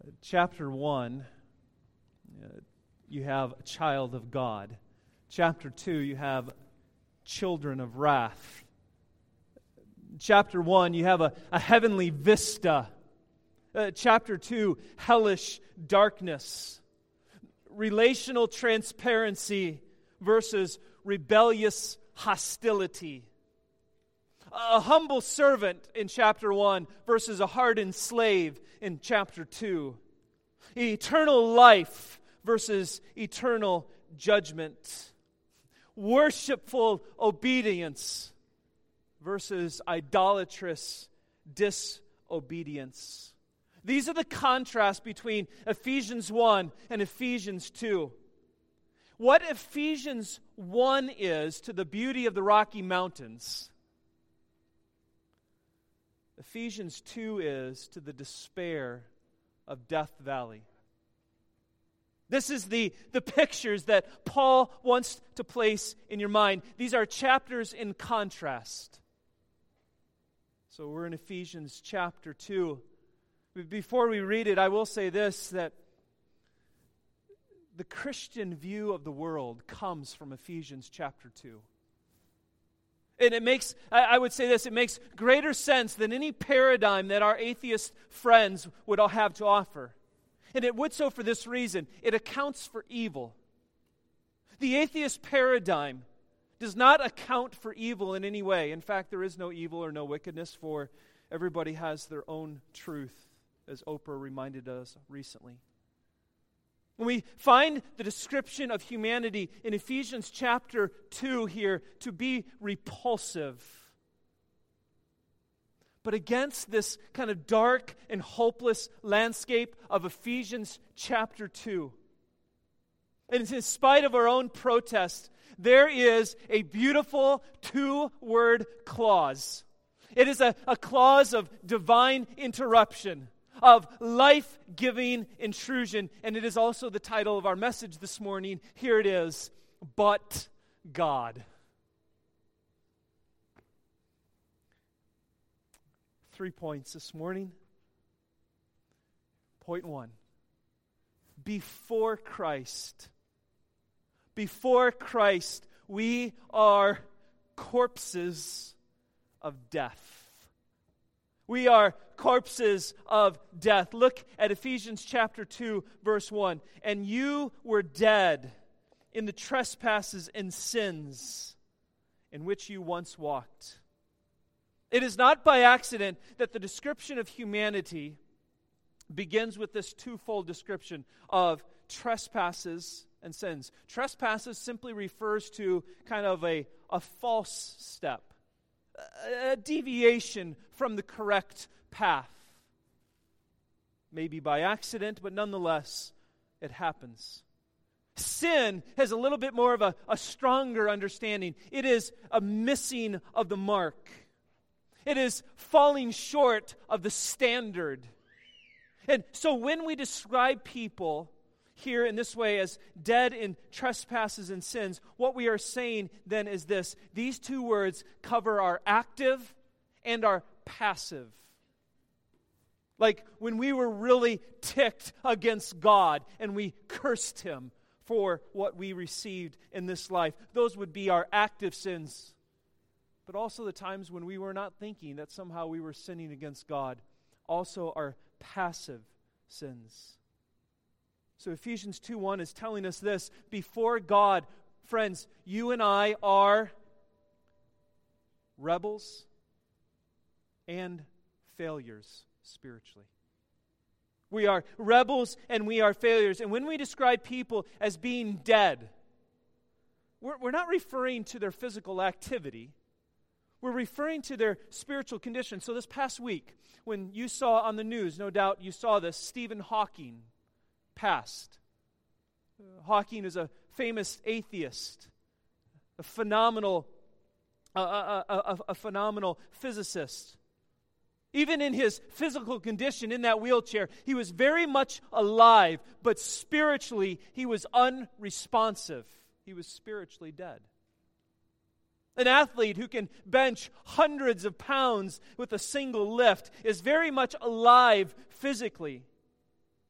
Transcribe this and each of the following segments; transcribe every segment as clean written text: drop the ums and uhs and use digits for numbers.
Chapter 1, you have a child of God. Chapter 2, you have children of wrath. Chapter 1, you have a heavenly vista. Chapter 2, hellish darkness. Relational transparency versus rebellious hostility. A humble servant in chapter 1 versus a hardened slave in chapter 2. Eternal life versus eternal judgment. Worshipful obedience versus idolatrous disobedience. These are the contrasts between Ephesians 1 and Ephesians 2. What Ephesians 1 is to the beauty of the Rocky Mountains, Ephesians 2 is to the despair of Death Valley. This is the pictures that Paul wants to place in your mind. These are chapters in contrast. So we're in Ephesians chapter 2. Before we read it, I will say this, that the Christian view of the world comes from Ephesians chapter 2. And it makes, I would say this, it makes greater sense than any paradigm that our atheist friends would all have to offer. And it would so for this reason. It accounts for evil. The atheist paradigm does not account for evil in any way. In fact, there is no evil or no wickedness, for everybody has their own truth, as Oprah reminded us recently. When we find the description of humanity in Ephesians chapter 2 here to be repulsive. But against this kind of dark and hopeless landscape of Ephesians chapter 2, and in spite of our own protest, there is a beautiful two-word clause. It is a clause of divine interruption, of life-giving intrusion, and it is also the title of our message this morning. Here it is, But God. 3 points this morning. Point 1. Before Christ, we are corpses of death. We are corpses of death. Look at Ephesians chapter 2, verse 1. And you were dead in the trespasses and sins in which you once walked. It is not by accident that the description of humanity begins with this twofold description of trespasses and sins. Trespasses simply refers to kind of a false step, a deviation from the correct path. Maybe by accident, but nonetheless, it happens. Sin has a little bit more of a stronger understanding. It is a missing of the mark. It is falling short of the standard. And so when we describe people here in this way as dead in trespasses and sins, what we are saying then is this. These two words cover our active and our passive. Like when we were really ticked against God and we cursed Him for what we received in this life. Those would be our active sins. But also the times when we were not thinking that somehow we were sinning against God. Also our passive sins. So Ephesians 2:1 is telling us this. Before God, friends, you and I are rebels and failures spiritually. We are rebels and we are failures. And when we describe people as being dead, we're not referring to their physical activity. We're referring to their spiritual condition. So this past week, when you saw on the news, no doubt you saw this, Stephen Hawking passed. Hawking is a famous atheist, a phenomenal physicist. Even in his physical condition in that wheelchair, he was very much alive, but spiritually he was unresponsive. He was spiritually dead. An athlete who can bench hundreds of pounds with a single lift is very much alive physically,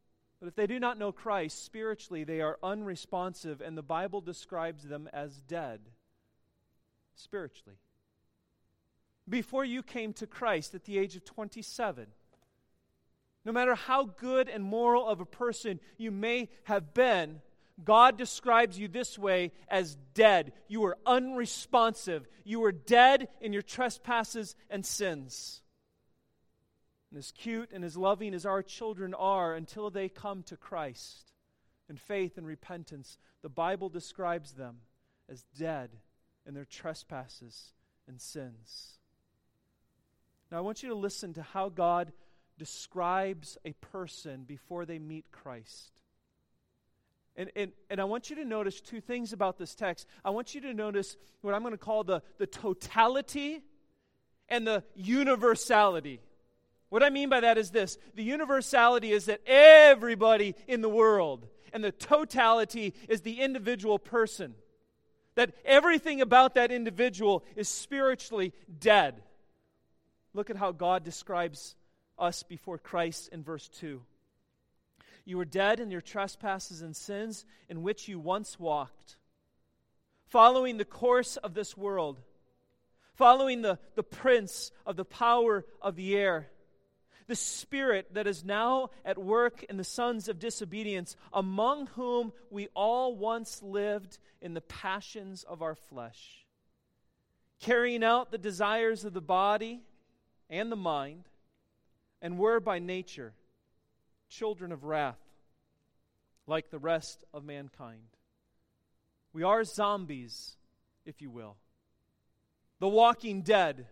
But if they do not know Christ, spiritually they are unresponsive, and the Bible describes them as dead spiritually. Before you came to Christ at the age of 27, no matter how good and moral of a person you may have been, God describes you this way as dead. You were unresponsive. You were dead in your trespasses and sins. And as cute and as loving as our children are, until they come to Christ in faith and repentance, the Bible describes them as dead in their trespasses and sins. Now I want you to listen to how God describes a person before they meet Christ. And I want you to notice two things about this text. I want you to notice what I'm going to call the totality and the universality. What I mean by that is this. The universality is that everybody in the world, and the totality is the individual person. That everything about that individual is spiritually dead. Look at how God describes us before Christ in verse 2. You were dead in your trespasses and sins in which you once walked, following the course of this world, following the prince of the power of the air, the spirit that is now at work in the sons of disobedience, among whom we all once lived in the passions of our flesh, carrying out the desires of the body and the mind, and were by nature children of wrath, like the rest of mankind. We are zombies, if you will. The walking dead.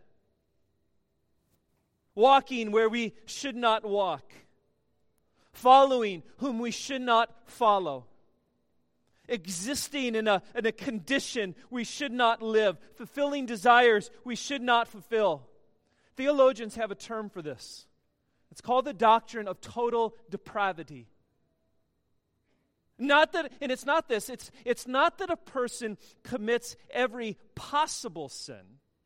Walking where we should not walk. Following whom we should not follow. Existing in a condition we should not live. Fulfilling desires we should not fulfill. Theologians have a term for this. It's called the doctrine of total depravity. Not that, and it's not this, it's not that a person commits every possible sin,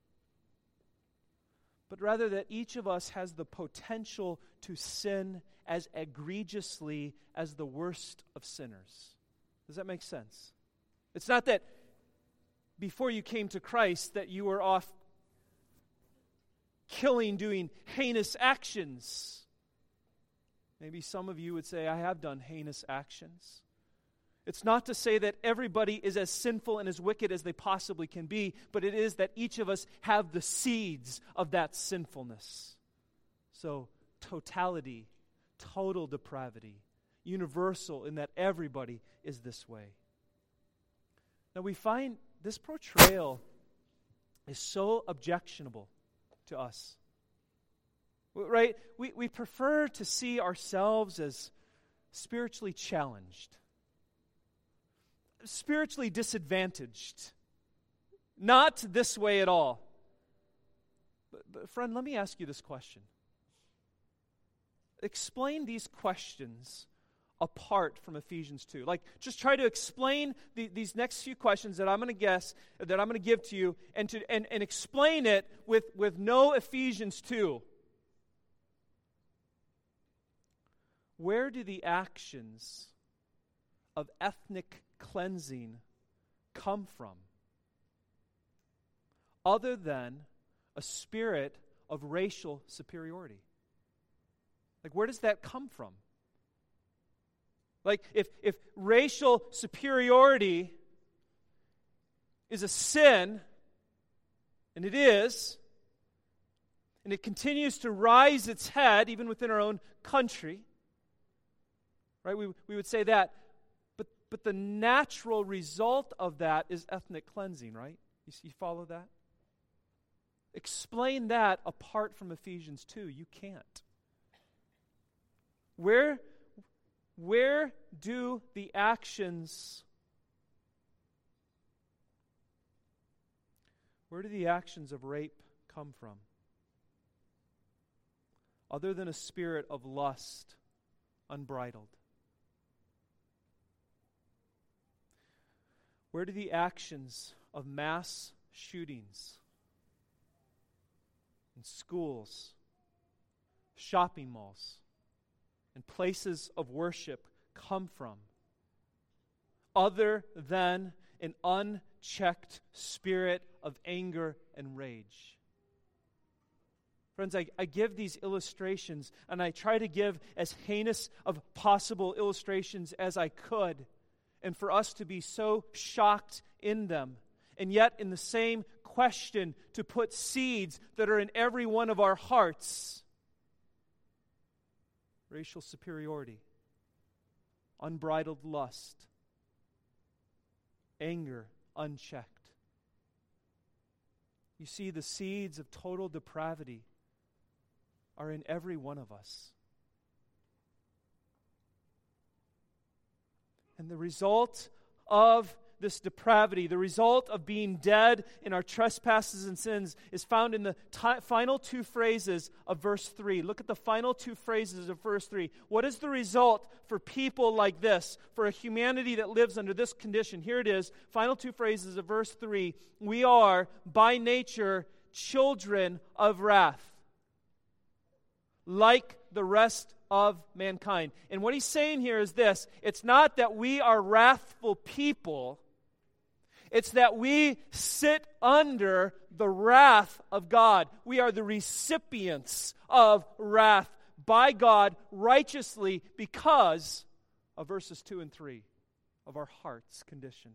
but rather that each of us has the potential to sin as egregiously as the worst of sinners. Does that make sense? It's not that before you came to Christ that you were off killing, doing heinous actions. Maybe some of you would say, I have done heinous actions. It's not to say that everybody is as sinful and as wicked as they possibly can be, but it is that each of us have the seeds of that sinfulness. So, totality, total depravity, universal in that everybody is this way. Now we find this portrayal is so objectionable to us. Right? We prefer to see ourselves as spiritually challenged, spiritually disadvantaged. Not this way at all. But friend, let me ask you this question. Explain these questions apart from Ephesians 2. Like, just try to explain these next few questions that I'm going to give to you, and explain it with no Ephesians 2. Where do the actions of ethnic cleansing come from, other than a spirit of racial superiority? Like, where does that come from? Like, if racial superiority is a sin, and it is, and it continues to rise its head even within our own country, right? We would say that. But the natural result of that is ethnic cleansing, right? You follow that? Explain that apart from Ephesians 2. You can't. Where do the actions of rape come from? Other than a spirit of lust, unbridled. Where do the actions of mass shootings in schools, shopping malls, and places of worship come from other than an unchecked spirit of anger and rage? Friends, I give these illustrations, and I try to give as heinous of possible illustrations as I could, and for us to be so shocked in them, and yet in the same question to put seeds that are in every one of our hearts. Racial superiority, unbridled lust, anger unchecked. You see, the seeds of total depravity are in every one of us. And the result of this depravity, the result of being dead in our trespasses and sins, is found in the final two phrases of verse 3. Look at the final two phrases of verse 3. What is the result for people like this, for a humanity that lives under this condition? Here it is, final two phrases of verse 3. We are, by nature, children of wrath, like the rest of mankind. And what he's saying here is this: it's not that we are wrathful people, it's that we sit under the wrath of God. We are the recipients of wrath by God righteously because of verses 2 and 3 of our heart's condition.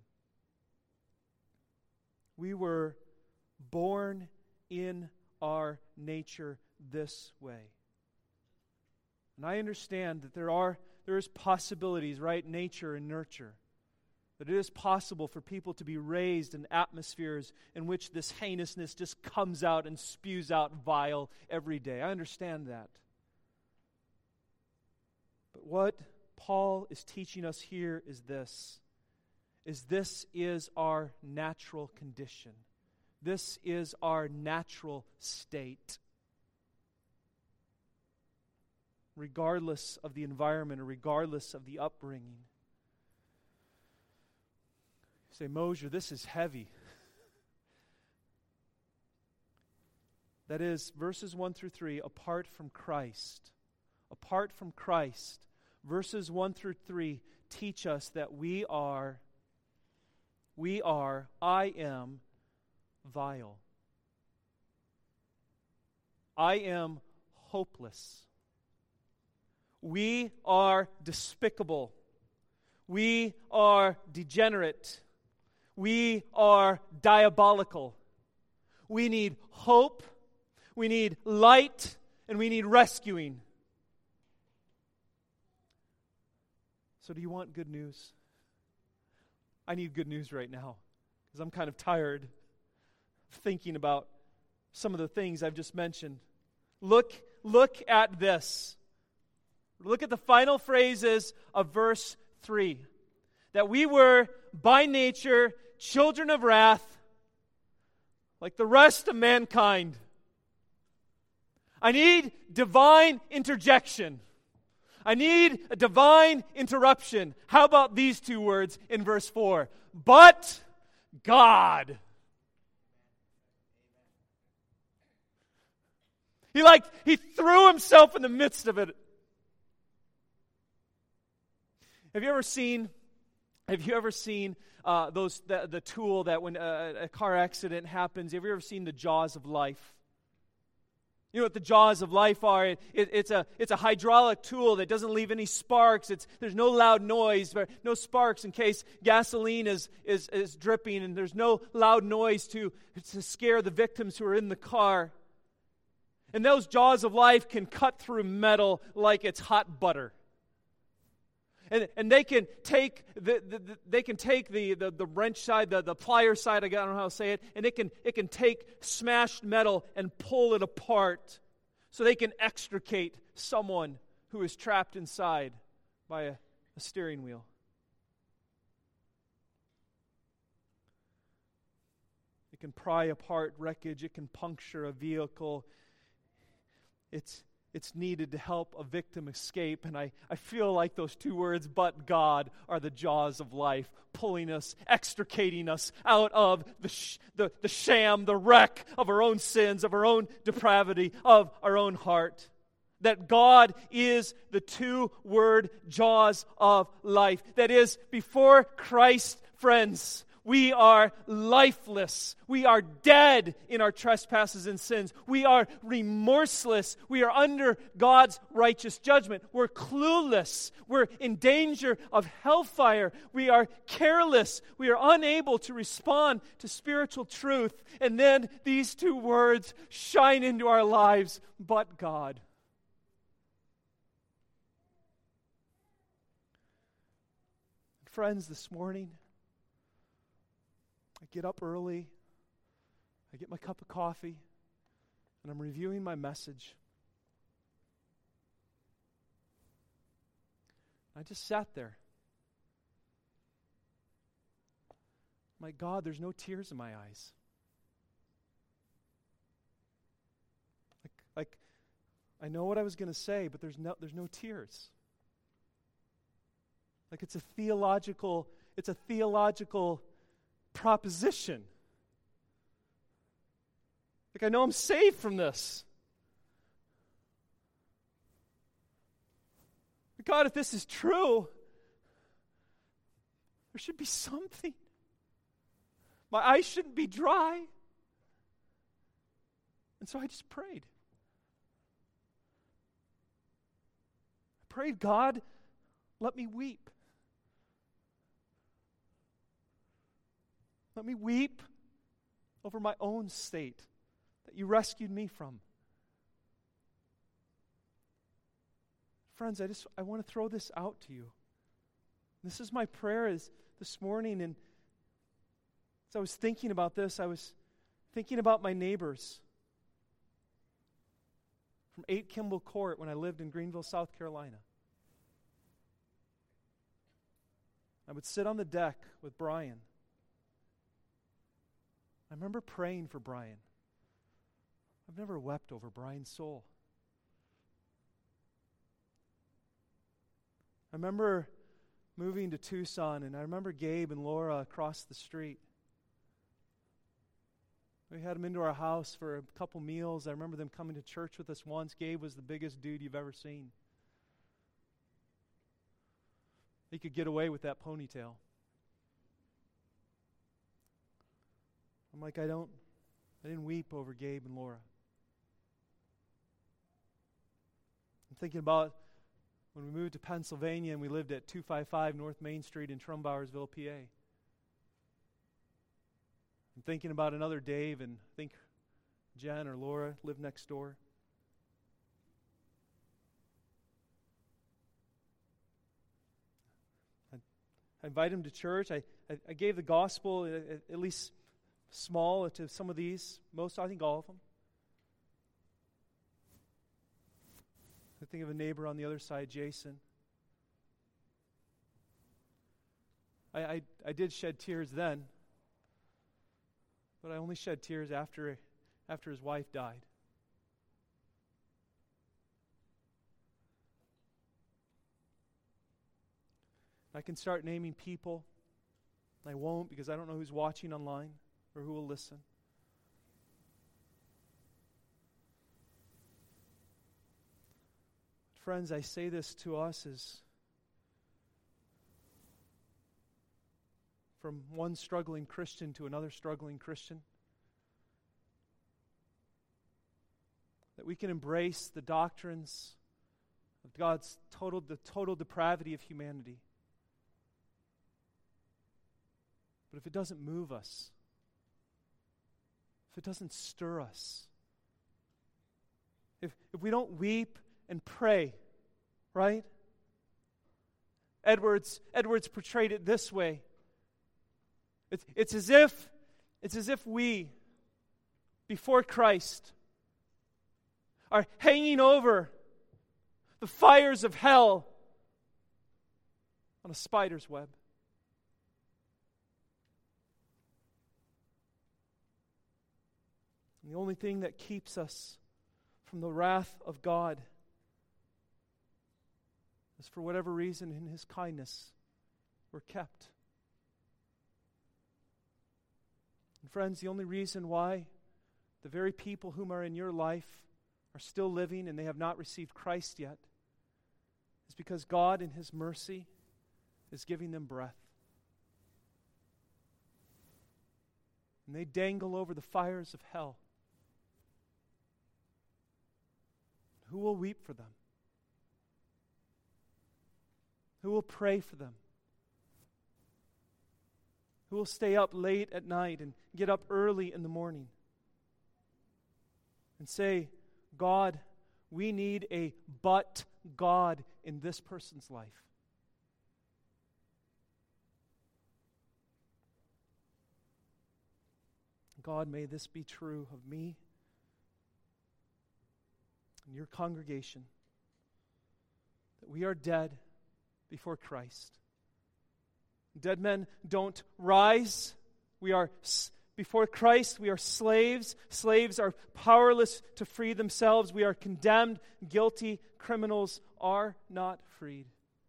We were born in our nature this way. And I understand that there is possibilities, right? Nature and nurture. That it is possible for people to be raised in atmospheres in which this heinousness just comes out and spews out vile every day. I understand that. But what Paul is teaching us here is this is our natural condition. This is our natural state. Regardless of the environment or regardless of the upbringing. You say, Mosier, this is heavy. That is, verses 1 through 3, apart from Christ. Apart from Christ, verses 1 through 3 teach us that I am vile. I am hopeless. We are despicable. We are degenerate. We are diabolical. We need hope. We need light. And we need rescuing. So do you want good news? I need good news right now because I'm kind of tired of thinking about some of the things I've just mentioned. Look at this. Look at the final phrases of verse 3. That we were, by nature, children of wrath, like the rest of mankind. I need divine interjection. I need a divine interruption. How about these two words in verse 4? But God. He threw himself in the midst of it. Have you ever seen the tool that when a car accident happens? Have you ever seen the jaws of life? You know what the jaws of life are? It's a hydraulic tool that doesn't leave any sparks. There's no loud noise, no sparks in case gasoline is dripping, and there's no loud noise to scare the victims who are in the car. And those jaws of life can cut through metal like it's hot butter. And they can take the wrench side, the plier side, I don't know how to say it, and it can take smashed metal and pull it apart so they can extricate someone who is trapped inside by a steering wheel. It can pry apart wreckage. It can puncture a vehicle. It's needed to help a victim escape. And I feel like those two words, but God, are the jaws of life, pulling us, extricating us out of the sham, the wreck of our own sins, of our own depravity, of our own heart. that God is the two-word jaws of life. That is, before Christ, friends, we are lifeless. We are dead in our trespasses and sins. We are remorseless. We are under God's righteous judgment. We're clueless. We're in danger of hellfire. We are careless. We are unable to respond to spiritual truth. And then these two words shine into our lives, but God. Friends, this morning, I get up early, I get my cup of coffee, and I'm reviewing my message. I just sat there. My God, there's no tears in my eyes. Like I know what I was going to say, but there's no tears. Like it's a theological proposition. Like I know I'm saved from this. But God, if this is true, there should be something. My eyes shouldn't be dry. And so I just prayed. I prayed, God, let me weep. Let me weep over my own state that you rescued me from. Friends, I want to throw this out to you. This is my prayer this morning, and as I was thinking about this, I was thinking about my neighbors from 8 Kimball Court when I lived in Greenville, South Carolina. I would sit on the deck with Brian. I remember praying for Brian. I've never wept over Brian's soul. I remember moving to Tucson, and I remember Gabe and Laura across the street. We had them into our house for a couple meals. I remember them coming to church with us once. Gabe was the biggest dude you've ever seen. He could get away with that ponytail. I'm like, I didn't weep over Gabe and Laura. I'm thinking about when we moved to Pennsylvania and we lived at 255 North Main Street in Trumbowersville, PA. I'm thinking about another Dave, and I think Jen or Laura lived next door. I invited them to church. I gave the gospel, at least small, to some of these. Most, I think all of them. I think of a neighbor on the other side, Jason. I did shed tears then, but I only shed tears after his wife died. I can start naming people. I won't, because I don't know who's watching online or who will listen. Friends, I say this to us as from one struggling Christian to another struggling Christian, that we can embrace the doctrines of the total depravity of humanity. But if it doesn't move us, if it doesn't stir us, if we don't weep and pray, right? Edwards portrayed it this way. It's as if we, before Christ, are hanging over the fires of hell on a spider's web. And the only thing that keeps us from the wrath of God is, for whatever reason, in His kindness, we're kept. And friends, the only reason why the very people whom are in your life are still living and they have not received Christ yet, is because God in His mercy is giving them breath. And they dangle over the fires of hell. Who will weep for them? Who will pray for them? Who will stay up late at night and get up early in the morning and say, God, we need a but God in this person's life? God, may this be true of me and your congregation, that we are dead before Christ. Dead men don't rise. We are before Christ, we are slaves. Slaves are powerless to free themselves. We are condemned, guilty. Criminals are not freed.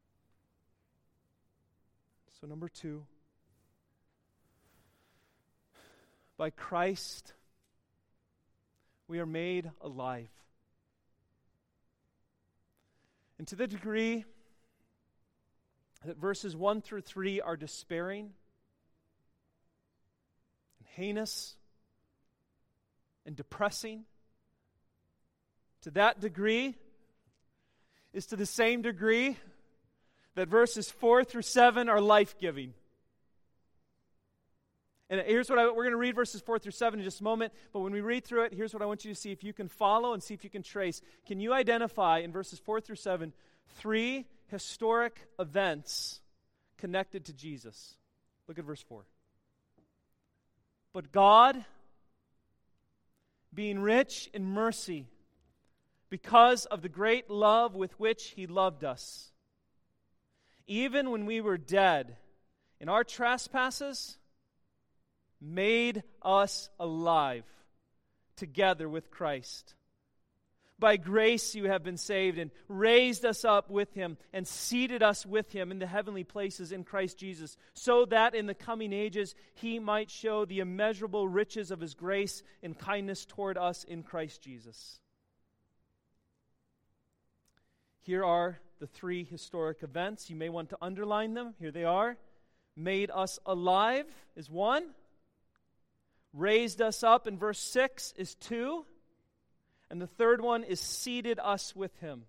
So number 2, by Christ, we are made alive. And to the degree that verses 1 through 3 are despairing and heinous and depressing, to that degree is to the same degree that verses 4 through 7 are life-giving. And here's what we're going to read verses 4 through 7 in just a moment, but when we read through it, here's what I want you to see if you can follow and see if you can trace. Can you identify in verses 4 through 7 3 historic events connected to Jesus? Look at verse 4. But God, being rich in mercy, because of the great love with which He loved us, even when we were dead in our trespasses, made us alive together with Christ. By grace you have been saved, and raised us up with Him, and seated us with Him in the heavenly places in Christ Jesus, so that in the coming ages He might show the immeasurable riches of His grace and kindness toward us in Christ Jesus. Here are the 3 historic events. You may want to underline them. Here they are. Made us alive is 1. Raised us up in verse 6 is 2. And the third one is seated us with Him.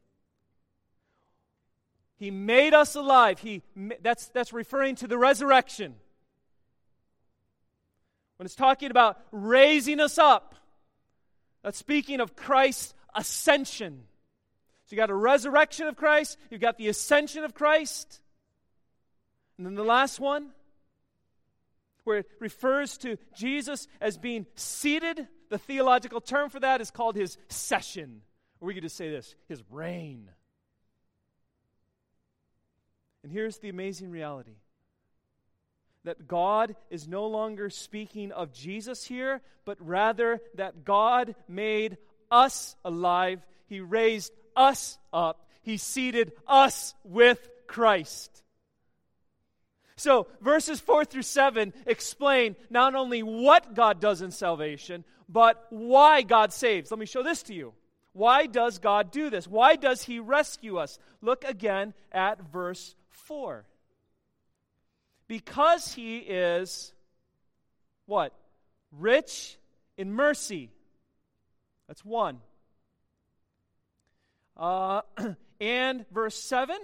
He made us alive. That's referring to the resurrection. When it's talking about raising us up, that's speaking of Christ's ascension. So you got a resurrection of Christ, you've got the ascension of Christ. And then the last one, where it refers to Jesus as being seated, the theological term for that is called His session. Or we could just say this, His reign. And here's the amazing reality. That God is no longer speaking of Jesus here, but rather that God made us alive. He raised us up. He seated us with Christ. So, verses 4 through 7 explain not only what God does in salvation, but why God saves. Let me show this to you. Why does God do this? Why does He rescue us? Look again at verse 4. Because He is, what? Rich in mercy. That's 1. And verse 7.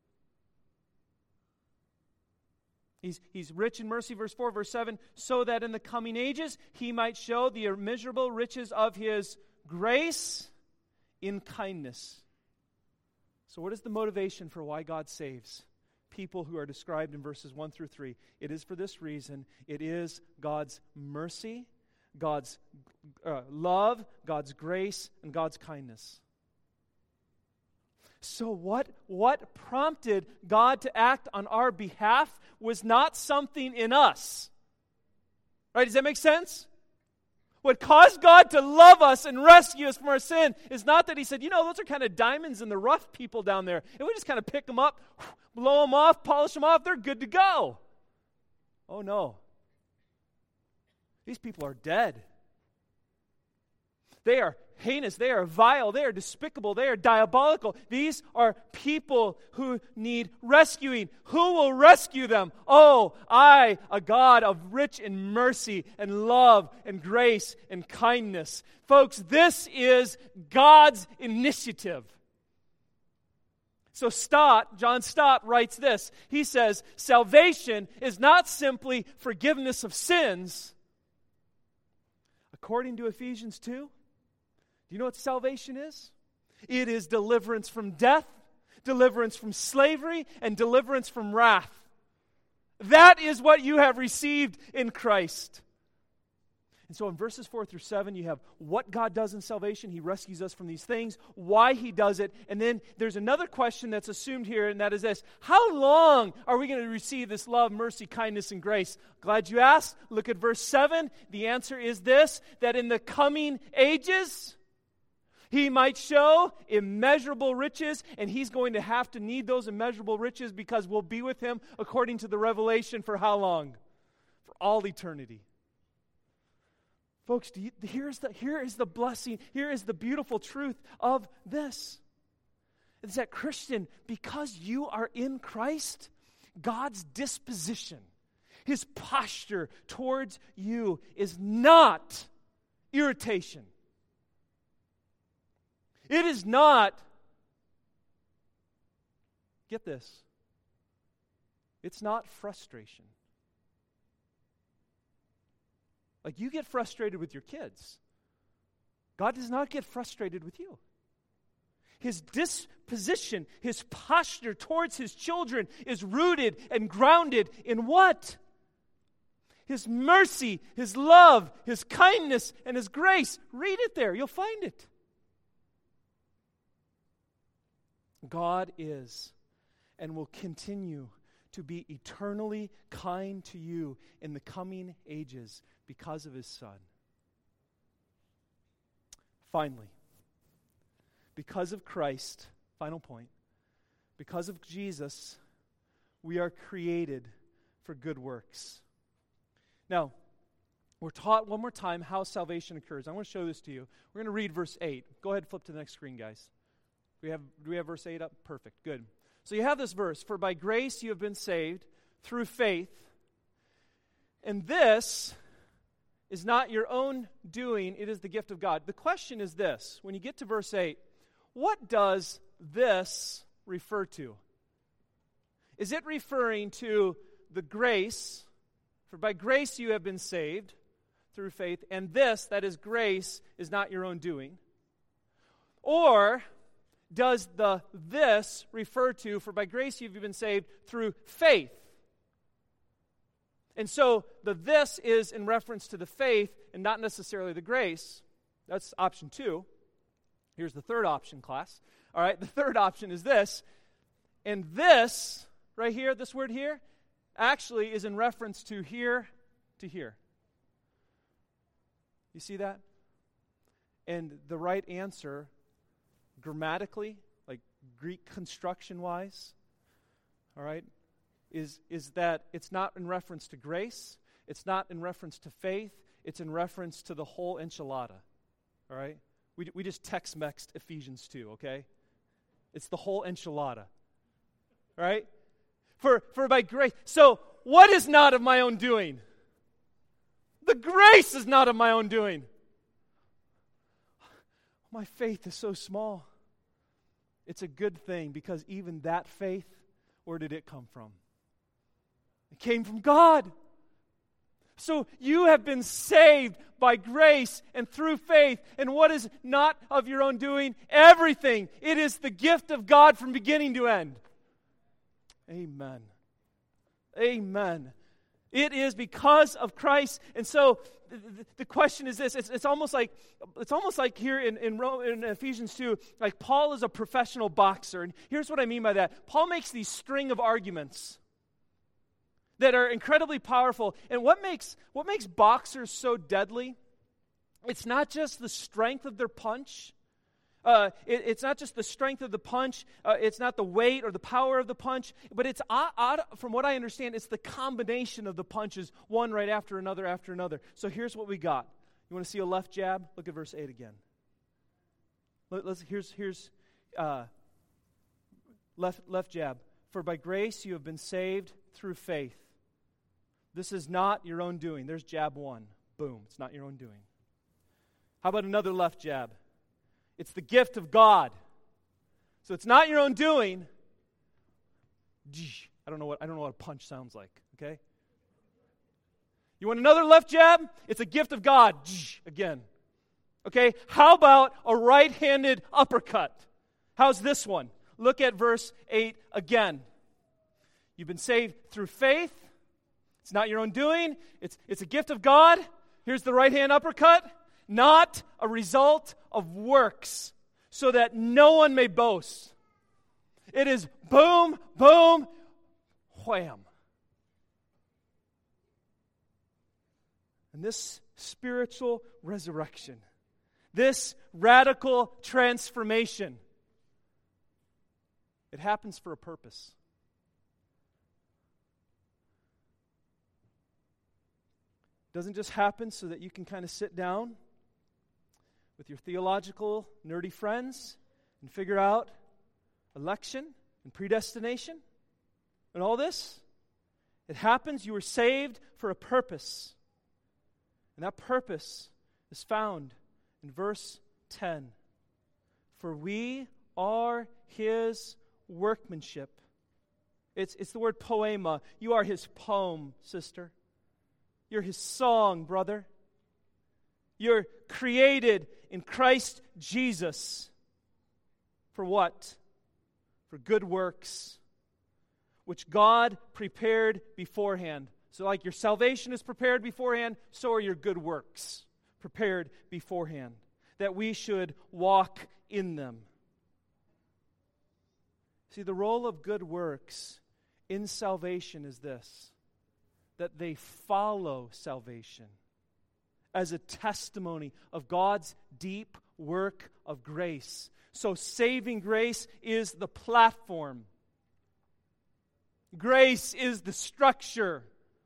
He's rich in mercy, verse 4, verse 7, so that in the coming ages He might show the immeasurable riches of His grace in kindness. So what is the motivation for why God saves people who are described in verses 1 through 3? It is for this reason. It is God's mercy, God's love, God's grace, and God's kindness. So what prompted God to act on our behalf was not something in us. Right? Does that make sense? What caused God to love us and rescue us from our sin is not that He said, those are kind of diamonds in the rough people down there. And we just kind of pick them up, blow them off, polish them off, they're good to go. Oh no. These people are dead. They are heinous, they are vile, they are despicable, they are diabolical. These are people who need rescuing. Who will rescue them? Oh, I, a God of rich in mercy and love and grace and kindness. Folks, this is God's initiative. So John Stott writes this. He says, salvation is not simply forgiveness of sins. According to Ephesians 2, do you know what salvation is? It is deliverance from death, deliverance from slavery, and deliverance from wrath. That is what you have received in Christ. And so in verses 4 through 7, you have what God does in salvation. He rescues us from these things, why He does it. And then there's another question that's assumed here, and that is this. How long are we going to receive this love, mercy, kindness, and grace? Glad you asked. Look at verse 7. The answer is this, that in the coming ages, He might show immeasurable riches, and He's going to have to need those immeasurable riches because we'll be with Him according to the revelation for how long? For all eternity. Folks, here is the blessing, here is the beautiful truth of this. It's that, Christian, because you are in Christ, God's disposition, His posture towards you is not irritation. It is not, get this, it's not frustration. Like you get frustrated with your kids. God does not get frustrated with you. His disposition, His posture towards His children is rooted and grounded in what? His mercy, His love, His kindness, and His grace. Read it there. You'll find it. God is and will continue to be eternally kind to you in the coming ages because of His Son. Finally, because of Christ, final point, because of Jesus, we are created for good works. Now, we're taught one more time how salvation occurs. I want to show this to you. We're going to read verse 8. Go ahead and flip to the next screen, guys. Do we have verse 8 up? Perfect. Good. So you have this verse, for by grace you have been saved through faith, and this is not your own doing, it is the gift of God. The question is this, when you get to verse 8, what does this refer to? Is it referring to the grace, for by grace you have been saved through faith, and this, that is grace, is not your own doing? Or does this refer to, for by grace you've been saved through faith? And so this is in reference to the faith and not necessarily the grace. That's option 2. Here's the third option, class. All right, the third option is this. And this, right here, this word here, actually is in reference to here to here. You see that? And the right answer, grammatically, like Greek construction-wise, all right, is that it's not in reference to grace, it's not in reference to faith, it's in reference to the whole enchilada, all right? We just Tex-Mexed Ephesians 2, okay? It's the whole enchilada, all right? For by grace. So what is not of my own doing? The grace is not of my own doing. My faith is so small. It's a good thing because even that faith, where did it come from? It came from God. So you have been saved by grace and through faith. And what is not of your own doing? Everything. It is the gift of God from beginning to end. Amen. Amen. It is because of Christ. And so the question is this. It's almost like here in Ephesians 2, like Paul is a professional boxer. And here's what I mean by that. Paul makes these string of arguments that are incredibly powerful. And what makes boxers so deadly? It's not just the strength of their punch. It's not just the strength of the punch. It's not the weight or the power of the punch. But it's, from what I understand, it's the combination of the punches, one right after another after another. So here's what we got. You want to see a left jab? Look at verse 8 again. Here's left jab. For by grace you have been saved through faith. This is not your own doing. There's jab one. Boom. It's not your own doing. How about another left jab? It's the gift of God. So it's not your own doing. I don't know what a punch sounds like, okay? You want another left jab? It's a gift of God. Again. Okay? How about a right-handed uppercut? How's this one? Look at verse 8 again. You've been saved through faith. It's not your own doing. It's a gift of God. Here's the right-hand uppercut. Not a result of works, so that no one may boast. It is boom, boom, wham. And this spiritual resurrection, this radical transformation, it happens for a purpose. It doesn't just happen so that you can kind of sit down with your theological, nerdy friends and figure out election and predestination and all this. It happens, you were saved for a purpose. And that purpose is found in verse 10. For we are His workmanship. It's the word poema. You are His poem, sister. You're His song, brother. You're created in Christ Jesus. For what? For good works, which God prepared beforehand. So like your salvation is prepared beforehand, so are your good works prepared beforehand, that we should walk in them. See, the role of good works in salvation is this, that they follow salvation as a testimony of God's deep work of grace. So saving grace is the platform. Grace is the structure.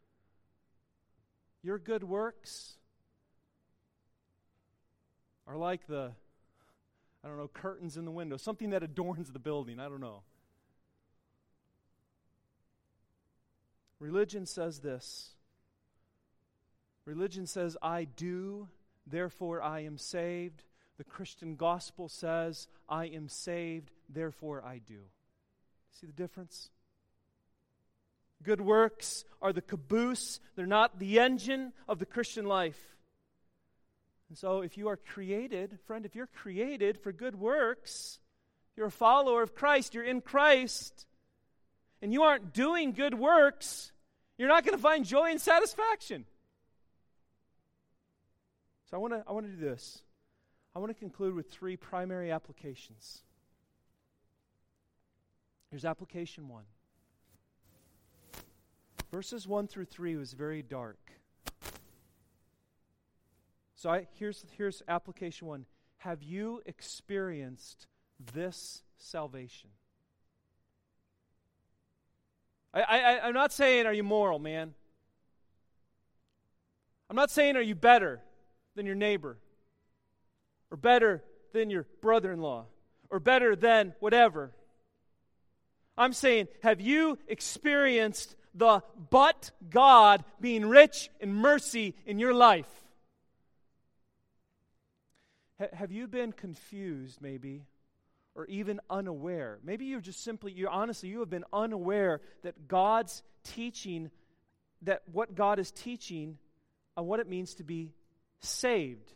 Your good works are like the, curtains in the window, something that adorns the building. I don't know. Religion says this. Religion says, I do, therefore I am saved. The Christian gospel says, I am saved, therefore I do. See the difference? Good works are the caboose. They're not the engine of the Christian life. And so if you are created, friend, if you're created for good works, you're a follower of Christ, you're in Christ, and you aren't doing good works, you're not going to find joy and satisfaction. So I want to do this. I want to conclude with 3 primary applications. Here's application 1. Verses 1 through 3 was very dark. So here's application 1. Have you experienced this salvation? I'm not saying, are you moral, man? I'm not saying, are you better than your neighbor? Or better than your brother-in-law? Or better than whatever? I'm saying, have you experienced the but God being rich in mercy in your life? Have you been confused, maybe, or even unaware? Maybe you have been unaware that God's teaching, that what God is teaching on what it means to be saved.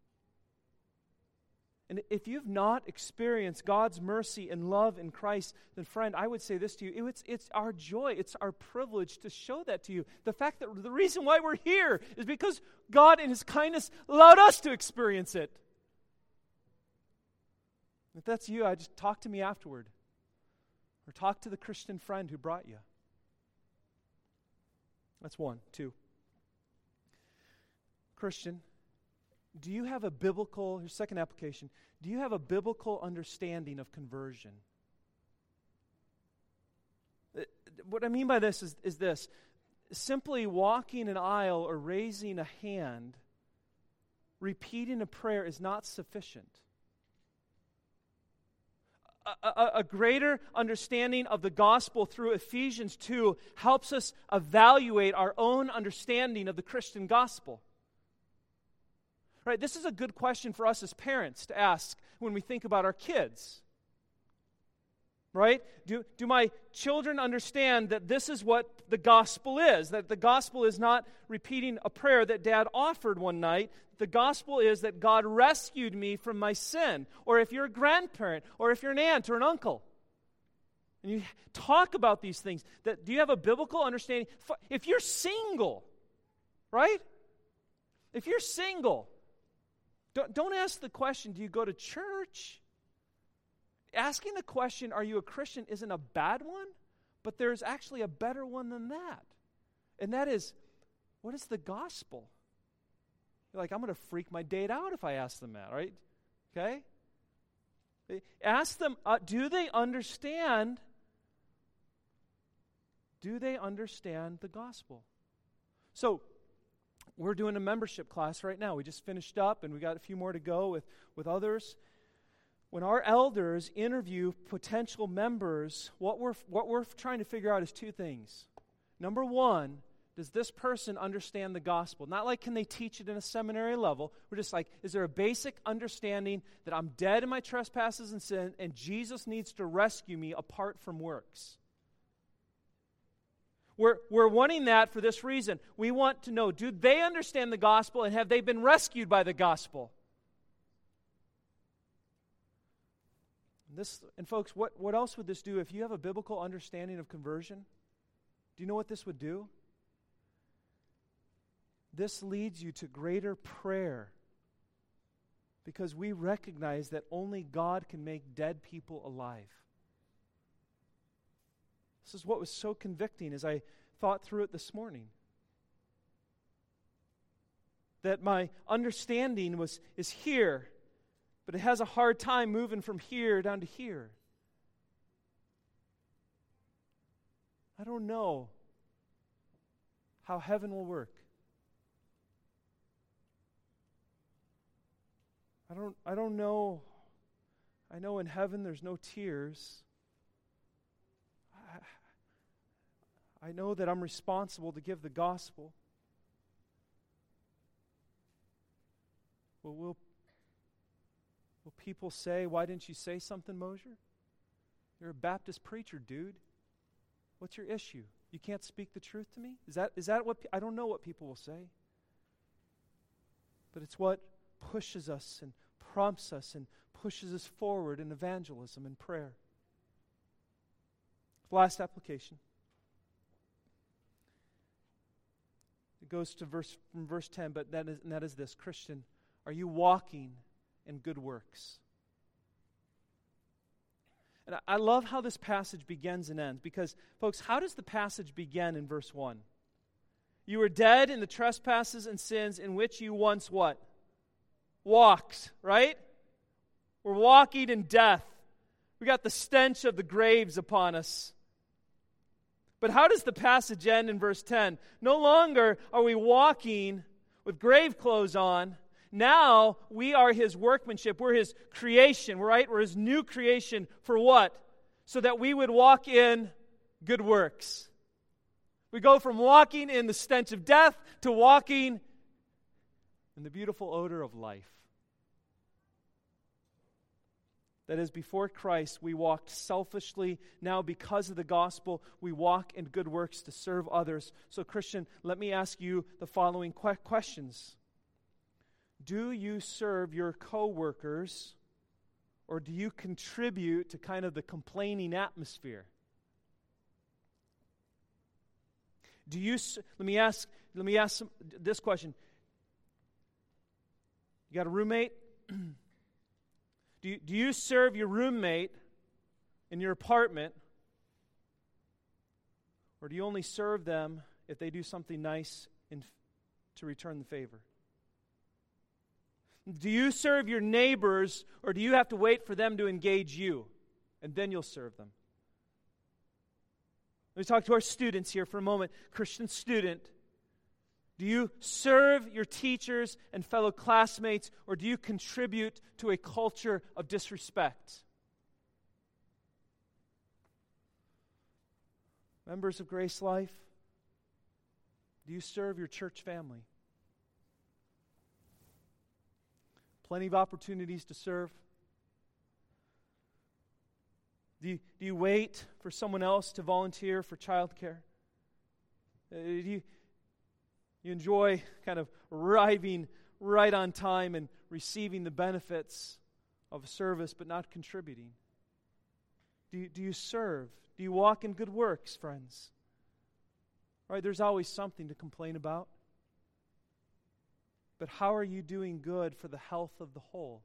And if you've not experienced God's mercy and love in Christ, then friend, I would say this to you. It's our joy, it's our privilege to show that to you. The fact that the reason why we're here is because God in His kindness allowed us to experience it. If that's you, just talk to me afterward. Or talk to the Christian friend who brought you. That's 1. 2. Christian, do you have a biblical, here's second application, do you have a biblical understanding of conversion? What I mean by this is this. Simply walking an aisle or raising a hand, repeating a prayer is not sufficient. a greater understanding of the gospel through Ephesians 2 helps us evaluate our own understanding of the Christian gospel. Right? This is a good question for us as parents to ask when we think about our kids. Right? Do my children understand that this is what the gospel is? That the gospel is not repeating a prayer that Dad offered one night. The gospel is that God rescued me from my sin. Or if you're a grandparent, or if you're an aunt or an uncle, and you talk about these things, do you have a biblical understanding? If you're single, right? If you're single, don't ask the question, do you go to church? Asking the question, are you a Christian, isn't a bad one, but there's actually a better one than that. And that is, what is the gospel? You're like, I'm going to freak my date out if I ask them that, right? Okay? Ask them, do they understand the gospel? So, we're doing a membership class right now. We just finished up, and we got a few more to go with others. When our elders interview potential members, what we're trying to figure out is two things. Number one, does this person understand the gospel? Not like, can they teach it in a seminary level? We're just like, is there a basic understanding that I'm dead in my trespasses and sin, and Jesus needs to rescue me apart from works? We're wanting that for this reason. We want to know, do they understand the gospel, and have they been rescued by the gospel? And folks, what else would this do if you have a biblical understanding of conversion? Do you know what this would do? This leads you to greater prayer, because we recognize that only God can make dead people alive. This is what was so convicting as I thought through it this morning. That my understanding is here, but it has a hard time moving from here down to here. I don't know how heaven will work. I don't know. I know in heaven there's no tears. I know that I'm responsible to give the gospel. Well, will people say, why didn't you say something, Mosier? You're a Baptist preacher, dude. What's your issue? You can't speak the truth to me? Is that what, I don't know what people will say. But it's what pushes us and prompts us and pushes us forward in evangelism and prayer. Last application. It goes to from verse 10, but that is this. Christian, are you walking in good works? And I love how this passage begins and ends, because, folks, how does the passage begin in verse 1? You were dead in the trespasses and sins in which you once what? Walked, right? We're walking in death. We got the stench of the graves upon us. But how does the passage end in verse 10? No longer are we walking with grave clothes on. Now we are His workmanship. We're His creation, right? We're His new creation for what? So that we would walk in good works. We go from walking in the stench of death to walking in the beautiful odor of life. That is, before Christ, we walked selfishly. Now, because of the gospel, we walk in good works to serve others. So, Christian, let me ask you the following questions. Do you serve your co-workers, or do you contribute to kind of the complaining atmosphere? Let me ask this question. You got a roommate? Do you serve your roommate in your apartment, or do you only serve them if they do something nice to return the favor? Do you serve your neighbors, or do you have to wait for them to engage you, and then you'll serve them? Let me talk to our students here for a moment. Christian student, do you serve your teachers and fellow classmates, or do you contribute to a culture of disrespect? Members of Grace Life, do you serve your church family? Plenty of opportunities to serve. Do you wait for someone else to volunteer for childcare? Do you enjoy kind of arriving right on time and receiving the benefits of a service but not contributing? Do you serve? Do you walk in good works, friends? Right, there's always something to complain about. But how are you doing good for the health of the whole?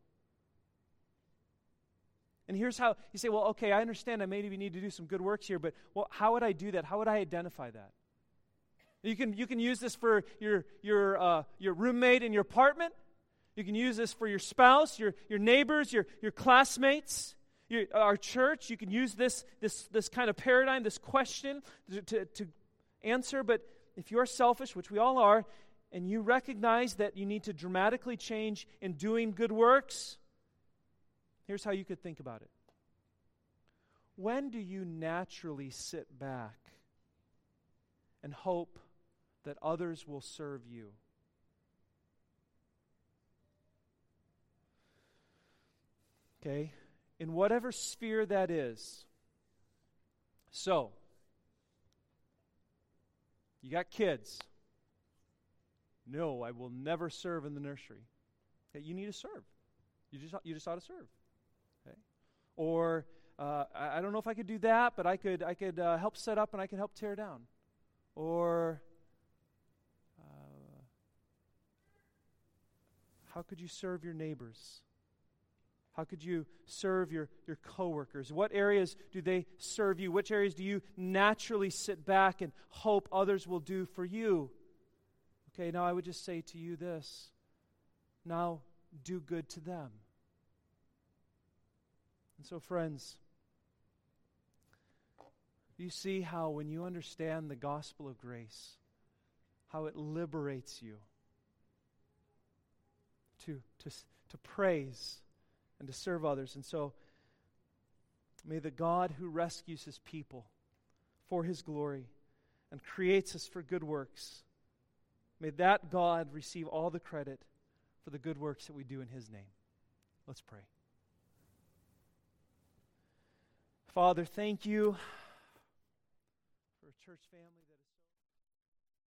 And here's how you say, well, okay, I understand I maybe need to do some good works here, but how would I do that? How would I identify that? You can use this for your roommate in your apartment. You can use this for your spouse, your neighbors, your classmates, our church. You can use this kind of paradigm, this question to answer. But if you're selfish, which we all are, and you recognize that you need to dramatically change in doing good works, here's how you could think about it. When do you naturally sit back and hope that others will serve you? Okay? In whatever sphere that is. So, you got kids. No, I will never serve in the nursery. Okay, you need to serve. You just ought to serve. Okay? Or I don't know if I could do that, but I could help set up and I can help tear down. Or how could you serve your neighbors? How could you serve your coworkers? What areas do they serve you? Which areas do you naturally sit back and hope others will do for you? Okay, now I would just say to you this. Now do good to them. And so, friends, you see how when you understand the gospel of grace, how it liberates you to praise and to serve others. And so, may the God who rescues His people for His glory and creates us for good works, may that God receive all the credit for the good works that we do in His name. Let's pray. Father, thank you for a church family.